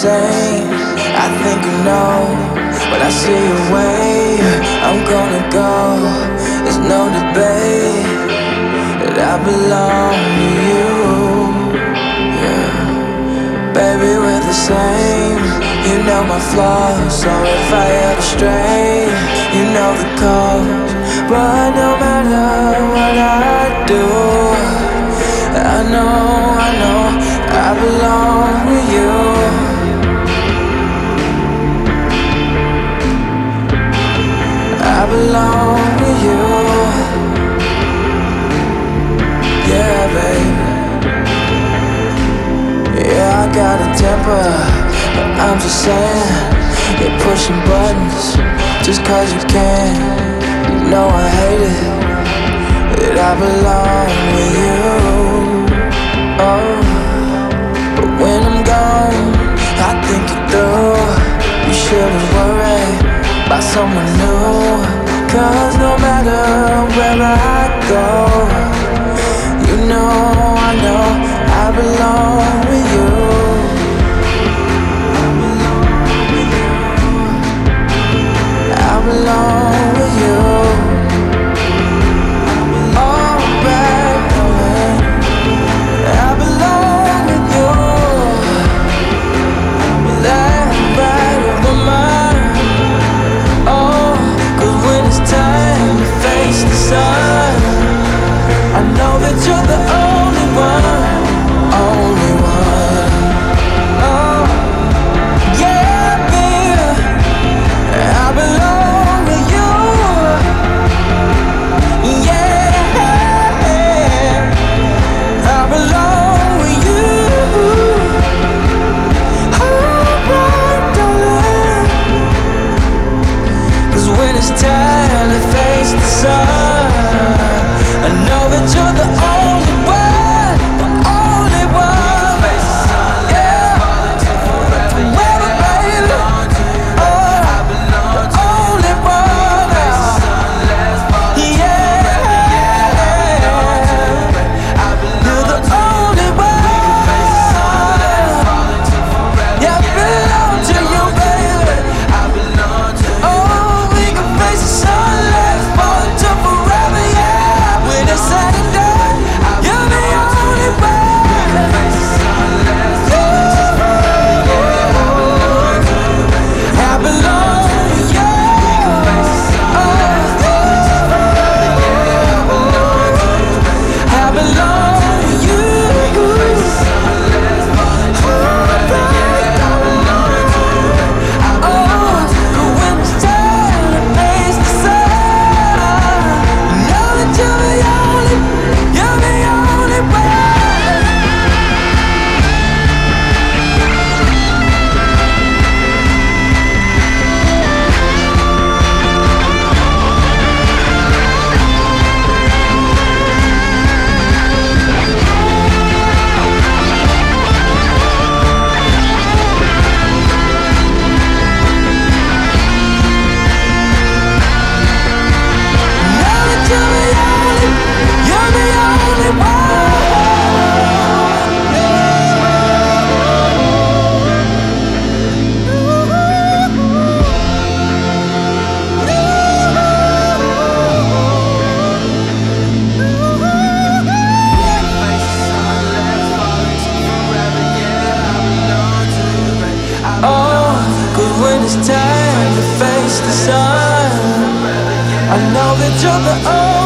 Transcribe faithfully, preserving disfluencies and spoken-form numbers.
same. I think I know when I see your way. I'm gonna go. There's no debate that I belong to you. Yeah, baby, we're the same. You know my flaws, so if I ever stray, you know the cause. But no matter what I do, I know, I know, I belong with you. I belong with you. Yeah, baby. Yeah, I got a temper, but I'm just saying, you're pushing buttons just cause you can. You know I hate it, that I belong with you. Oh, but when I'm gone, I think it through. You shouldn't worry about someone new, cause no matter where I go, you know, I know, I belong with you. I belong with you. Oh, baby, I belong with you. That right over mine. Oh, cause when it's time to face the sun, I know that you're the only one, only one. Oh, yeah, baby, I belong with you. Yeah, I belong with you. Alright, darling. Cause when it's time to face the sun, I know that you're the only one, the only one. Yeah, forever, baby. Oh, the only one. Yeah, you're the only one. Yeah, I belong to you, baby. Oh, we can face the sun, let's fall into forever. Yeah, when it's said and done, you're the only one. I belong to you. I belong to you. Oh, when it's time to face the sun, know that you're the only, you're the only one. Know that you're the only, you're the only one. Oh, cause when it's time to face the sun, I know that you're the only